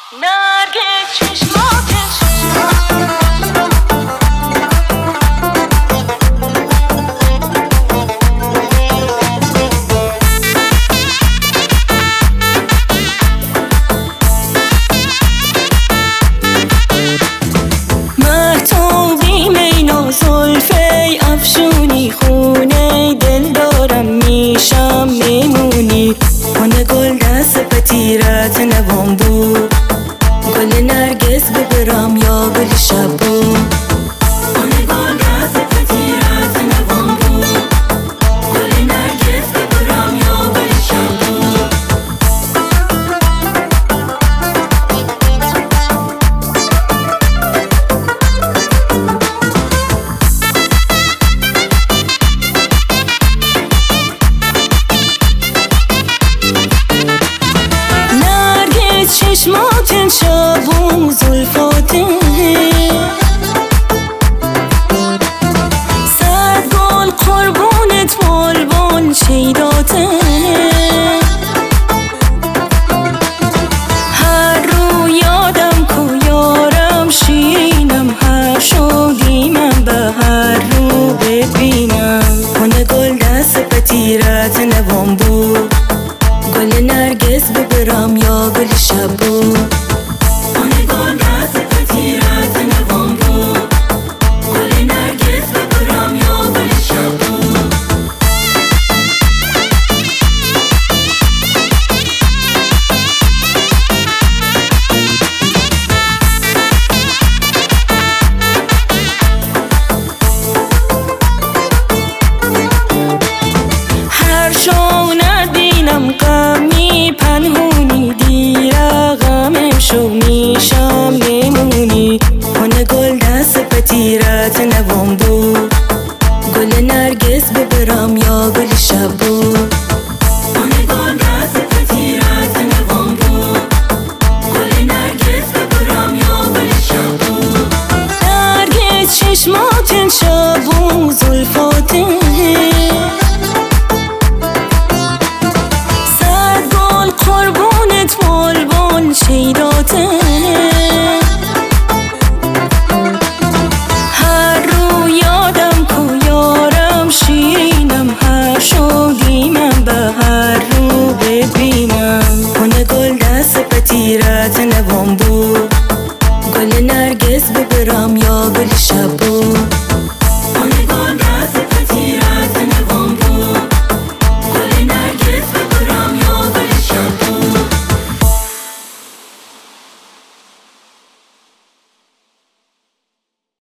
نرگس چشماتش محتابی مینا زلفی افشونی خونه دل دارم میشم میمونی خونه گل دست پتیرت نوام بود گل نرگس ببرم یا گل شبو خونه گل دست پتیرت نوام بود گل نرگس ببرم یا گل شبو چشماتن شبون زلفاتن صد گل قربونت بلبل شیداتن هر رو یادم کو یارم شیرینم هر شادی من به هر رو ببینم خونه گل دست پتیرت نوام بود گل نرگس ببرم یا گل شبو خونه گل دست پتیرت نوام بود گل نرگس ببرم یا گل شبو هر شو نبینم غمی پنهونی دیره غمم شو میشم میمونی خونه گل دست پتیرت نوام بود گل نرگس ببرم یا گل شبو خونه گل دست پتیرت نوام بود گل نرگس ببرم یا گل شبو نرگس چشماتن شبو زلفاتن قربونت بلبل شیداتن هر رو یادم کو یارم شیرینم هر شادی من به هر رو ببینم خونه گل دست پتیرت نوام بود گل نرگس ببرم یا گل شبو